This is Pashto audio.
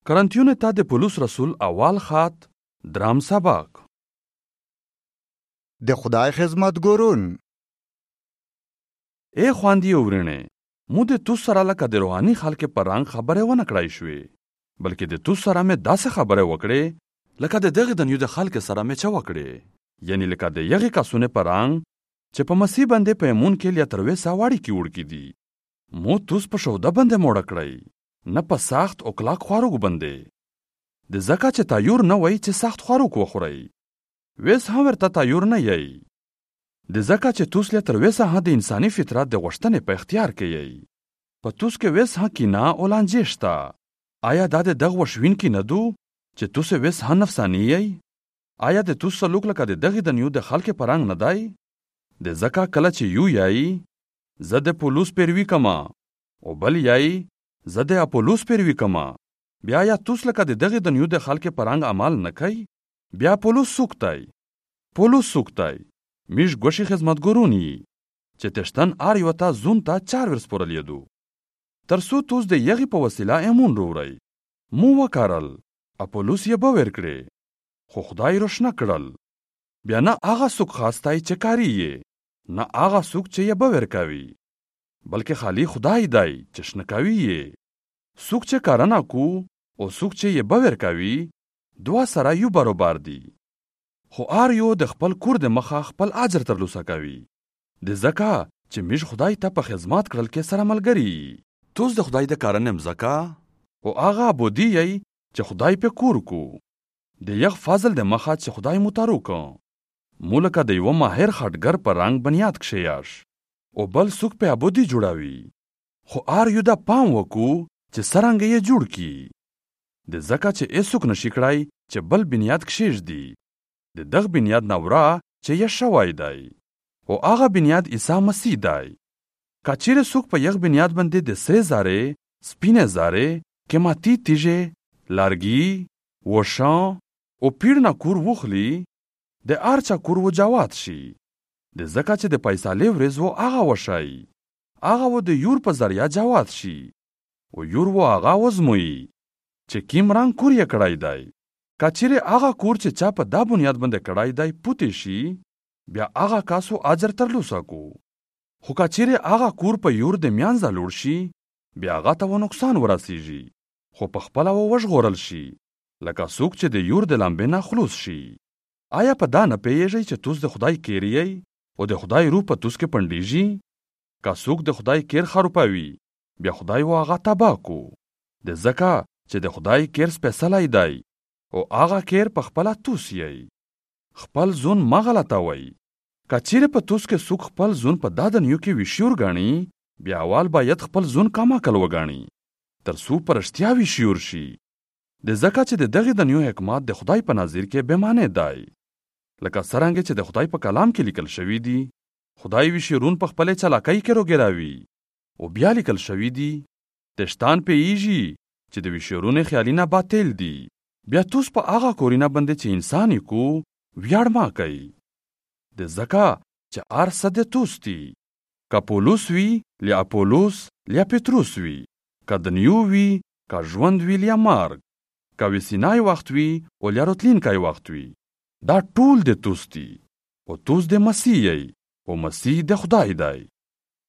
کرنتیون ته د پولس رسول اول خط درام سبق. د خدای خدمتګارون. ای خواندي ورینې، مو د تو سره لکه د روحاني خلک په رنګ خبره ونه کړای شوې، بلکې د تو سره مې داسې خبره وکړې لکه د دغه دنیو د خلک سره مې چا وکړې، یعنی لکه د یغې کسونه په رنګ چې په مسیح باندې په ایمون کې لیا تروې ساواړي کې وړ کې دي. مو توس په شوده باندې موړه کړی، نه په سخت او کلاک خواروګ باندې. د ځکه چې تایور نه وای چې سخت خواروګ وخورئ، ویس هم ورته تایور نه یی. د ځکه چې توس لیا تروې سه د انساني فطرت د غوښتنې په اختیار کې یی. په توس کې ویس ها کینا او لانجې شته. آیا دا د دغه وشوین کې نه دو چې توس ویس ها نفسانی یی؟ آیا د توس سلوک لکه د دغه دنیو د خلک په رنګ نه دی؟ د ځکه کله چې یو یی زه د پولس پیروي کما او بل یی زه د اپولوس پیروي کما، بیا یا توس لکه د دغه دنیو د خلک په رنګ عمل نه کوي؟ بیا پولس سوکتای میش ګوشي خدمتګارونی چې تشتن آر یو تا زون تا 4 ورس پورلیدو ترسو توس د یغي په وسیله ایمون وروړی. مو وکارل اپولوس یې باور کړي، خو خدای روشنه کړل. بیا نه هغه څوک خاصتای چې کاری یې، نه هغه څوک چې یې باور کوي، بلکې خالی خدای دی چې شنکاوي یې. څوک چې کارنه کو او څوک چې یې باور کوي دوا سره یو برابر دي، خو آر یو د خپل کور د مخه خپل اجر ترلاسه کوي. د ځکه چې میش خدای ته په خدمت کړل کې سره ملګری توس د خدای د کارنم زکا او هغه بودی یی چې خدای په کور کو د یغ فضل د مخه چې خدای متارو کو مولکه د یو ماهر خټګر په رنګ بنیاد کښیاش او بل څوک په ابودی جوړاوي، خو آر یو دا پام وکو چې سرنګ یې جوړ کی. د ځکه چې ایسوک نشي کړای چې بل بنیاد کښیږ دی، د دغ بنیاد نورا چې یې شوای دی او هغه بنیاد عیسی مسیح دی. کچیر څوک په یغ بنیاد باندې د سره زاره سپینه زاره قیمتي تیجه لارګي وشان او پیړنا کور وخلی د ارچا کور وجاوات شي. د ځکه چې د پیسې لورز وو هغه وشای، هغه و د یور په ذریعہ جوات شي او یور و هغه وزموي چې کیم رنګ کور یې کړای دی. کچیرې هغه کور چې چا په دا بنیاد باندې کړای دی پوتې شي، بیا هغه کاسو اجر ترلاسه کو. خو کچیرې هغه کور په یور د میانځه لوړ شي، بیا هغه ته نقصان ورسیږي، خو په خپل و وژغورل شي لکه څوک چې د یور د لمبې نه خلاص شي. آیا په دا نه پیږئ چې توس د خدای کیریئ او د خدای روح په توس کې پندیږي؟ که څوک د خدای کیر خروپوي، بیا خدای و هغه تباه کو. د ځکه چې د خدای کیر سپیڅلی دی او هغه کیر په خپله توس یی. خپل ځون مه غلطوئ. که چیرې په توس کې څوک خپل ځون په دا دنیو کې ویشیور ګڼي، بیا اول باید خپل ځون کم عقل وګڼي تر څو په رښتیا ویشیور شي. د ځکه چې د دغې دنیو حکمت د خدای په نظر کې بې معنی دی، لکه څرنګه چې د خدای په کلام کې لیکل شوي دي. خدای ویشیرون په خپلې چلاکۍ کې روګراوي او بیا لیکل شوي دي تشتان پیږي چې د ویشیرون خیالونه باطل دي. بیا توس په هغه کورینه باندې چې انسان یې کو ویاړ ما کوي. د ځکه چې هر څه د توس دي، که پولس وي لیا اپولوس لیا پتروس وي، که دنیو وي که ژوند وي لیا مرګ، که وسینای وخت وي او لیا راتلونکی وخت وي، دا ټول د توس دي او توس د مسیح یی او مسیح د خدای دی.